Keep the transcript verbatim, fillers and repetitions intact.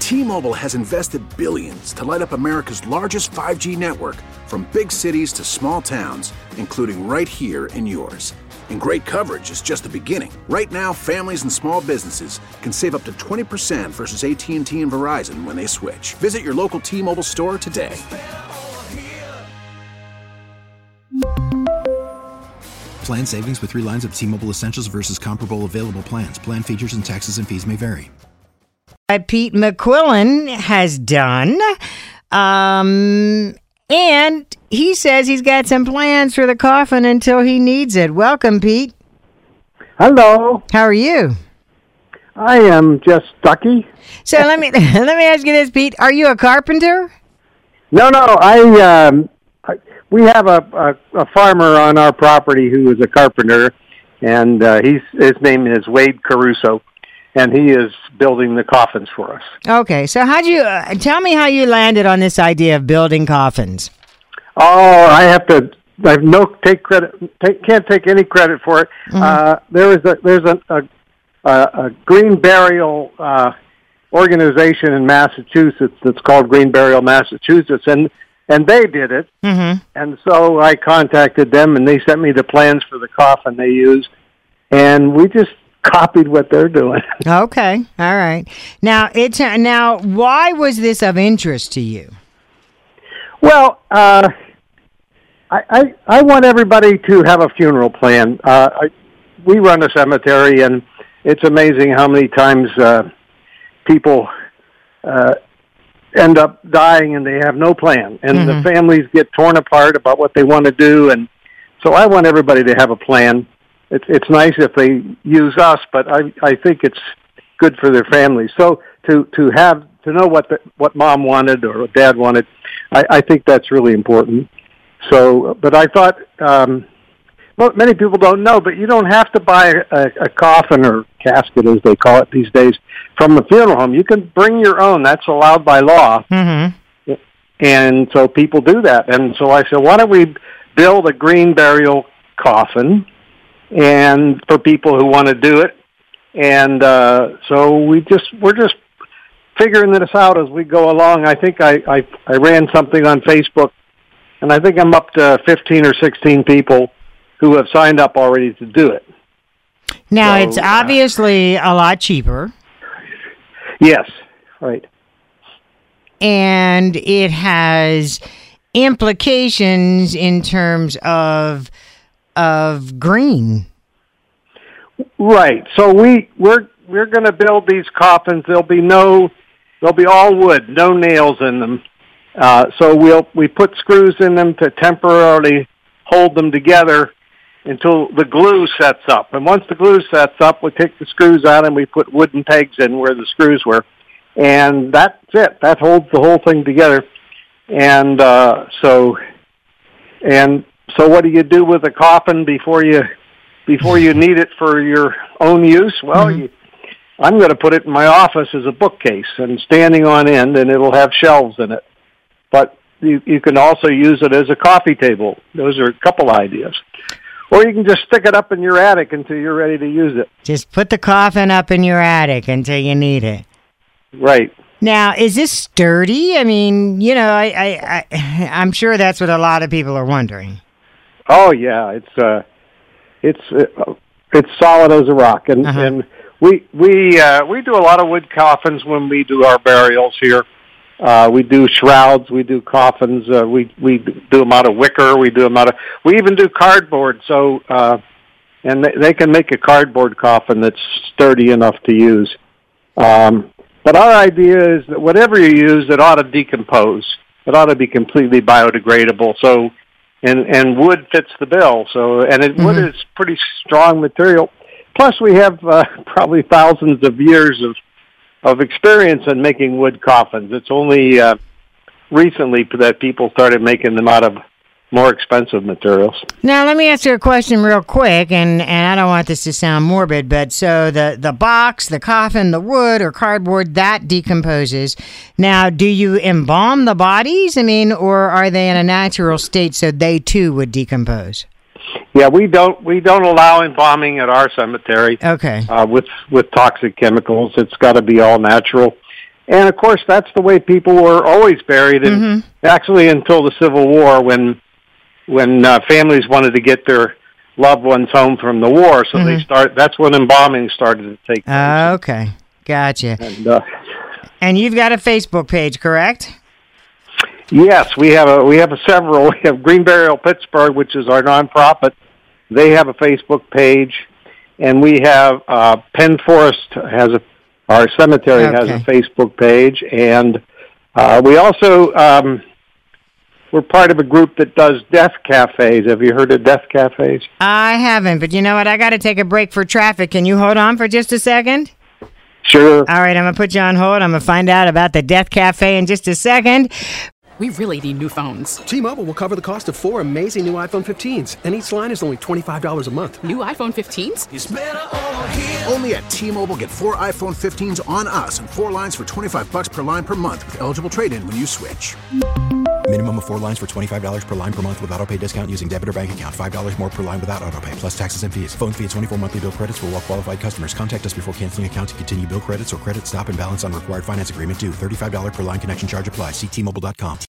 T-Mobile has invested billions to light up America's largest five G network, from big cities to small towns, including right here in yours. And great coverage is just the beginning. Right now, families and small businesses can save up to twenty percent versus A T and T and Verizon when they switch. Visit your local T-Mobile store today. Plan savings with three lines of T-Mobile Essentials versus comparable available plans. Plan features and taxes and fees may vary. Pete McQuillan has done. Um, and he says he's got some plans for the coffin until he needs it. Welcome, Pete. Hello. How are you? I am just Stucky. So let me let me ask you this, Pete. Are you a carpenter? No, no. I um, I, we have a, a a farmer on our property who is a carpenter, and uh, he's his name is Wade Caruso, and he is building the coffins for us. Okay. So how'd you uh, tell me how you landed on this idea of building coffins? Oh, I have to. I have no take credit. Take, can't take any credit for it. Mm-hmm. Uh, there is a there's a a, a, a green burial uh, organization in Massachusetts that's called Green Burial Massachusetts, and and they did it. Mm-hmm. And so I contacted them, and they sent me the plans for the coffin they used, and we just copied what they're doing. Okay, all right. Now it's now why was this of interest to you? Well, uh, I, I I want everybody to have a funeral plan. Uh, I, we run a cemetery, and it's amazing how many times uh, people uh, end up dying and they have no plan, and mm-hmm. the families get torn apart about what they want to do. And so I want everybody to have a plan. It's it's nice if they use us, but I I think it's good for their families. So to to have to know what the, what mom wanted or what dad wanted, I, I think that's really important. So, but I thought, um, well, many people don't know, but you don't have to buy a, a coffin or casket, as they call it these days, from a funeral home. You can bring your own. That's allowed by law. Mm-hmm. And so people do that. And so I said, why don't we build a green burial coffin, and for people who want to do it. And uh, so we just we're just figuring this out as we go along. I think I, I I ran something on Facebook, and I think I'm up to fifteen or sixteen people who have signed up already to do it. Now, so, it's obviously uh, a lot cheaper. Yes, right. And it has implications in terms of of green. Right. So we we're we're going to build these coffins. There'll be no they'll be all wood, no nails in them. Uh, so we'll we put screws in them to temporarily hold them together until the glue sets up. And once the glue sets up, we take the screws out and we put wooden pegs in where the screws were, and that's it. That holds the whole thing together. And uh, so and so, what do you do with a coffin before you before you need it for your own use? Well, mm-hmm. you, I'm going to put it in my office as a bookcase and standing on end, and it'll have shelves in it. But you, you can also use it as a coffee table. Those are a couple ideas. Or you can just stick it up in your attic until you're ready to use it. Just put the coffin up in your attic until you need it. Right. Now, is this sturdy? I mean, you know, I, I, I, I'm sure that's what a lot of people are wondering. Oh yeah, it's uh, it's uh, it's solid as a rock, and uh-huh. and we we uh, we do a lot of wood coffins when we do our burials here. Uh, we do shrouds, we do coffins, uh, we we do them out of wicker, we do them out of we even do cardboard. So uh, and they, they can make a cardboard coffin that's sturdy enough to use. Um, but our idea is that whatever you use, it ought to decompose. It ought to be completely biodegradable. So. And and wood fits the bill. So and it, mm-hmm. wood is pretty strong material. Plus, we have uh, probably thousands of years of of experience in making wood coffins. It's only uh, recently that people started making them out of more expensive materials. Now, let me ask you a question real quick, and, and I don't want this to sound morbid, but so the, the box, the coffin, the wood or cardboard, that decomposes. Now, do you embalm the bodies? I mean, or are they in a natural state so they too would decompose? Yeah, we don't we don't allow embalming at our cemetery. Okay. Uh, with with toxic chemicals, it's got to be all natural. And, of course, that's the way people were always buried, and Mm-hmm. actually until the Civil War when when uh, families wanted to get their loved ones home from the war. So Mm-hmm. they start. that's when embalming started to take place. Uh, okay. Gotcha. And, uh, And you've got a Facebook page, correct? yes, we have a we have a several. We have Green Burial Pittsburgh, which is our nonprofit. They have a Facebook page, and we have uh, Penn Forest has a our cemetery has Okay. a Facebook page, and uh, we also um, we're part of a group that does death cafes. Have you heard of death cafes? I haven't, but you know what? I got to take a break for traffic. Can you hold on for just a second? Sure. All right, I'm going to put you on hold. I'm going to find out about the Death Cafe in just a second. We really need new phones. T-Mobile will cover the cost of four amazing new iPhone fifteens, and each line is only twenty-five dollars a month. New iPhone fifteens? Only at T-Mobile, get four iPhone fifteens on us and four lines for twenty-five bucks per line per month with eligible trade-in when you switch. Minimum of four lines for twenty-five dollars per line per month with autopay discount using debit or bank account. five dollars more per line without autopay, plus taxes and fees. Phone fee at twenty-four monthly bill credits for well-qualified customers. Contact us before canceling account to continue bill credits or credit stop and balance on required finance agreement due. thirty-five dollars per line connection charge applies. See T Mobile dot com.